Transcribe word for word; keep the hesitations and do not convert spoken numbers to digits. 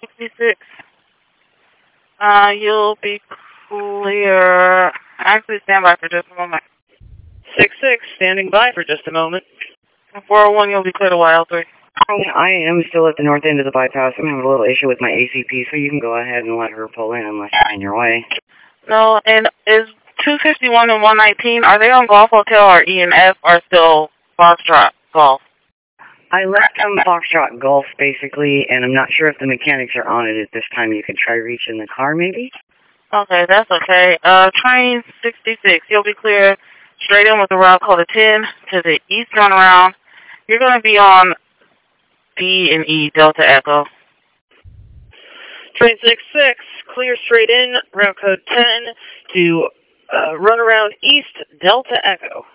sixty-six. Uh, you'll be clear. Actually, stand by for just a moment. six six, standing by for just a moment. four oh one, you'll be clear to Y L three. I am still at the north end of the bypass. I'm having a little issue with my A C P, so you can go ahead and let her pull in unless you're on your way. No, and is two fifty-one and one nineteen, are they on Golf Hotel or E and F or still Foxtrot Golf? I left them Foxtrot Golf, basically, and I'm not sure if the mechanics are on it at this time. You could try reaching the car, maybe? Okay, that's okay. Uh, train sixty-six, you'll be clear straight in with a route called a ten to the east runaround. You're going to be on D and E Delta Echo. Train six six, clear straight in, route code ten to uh, run around east Delta Echo.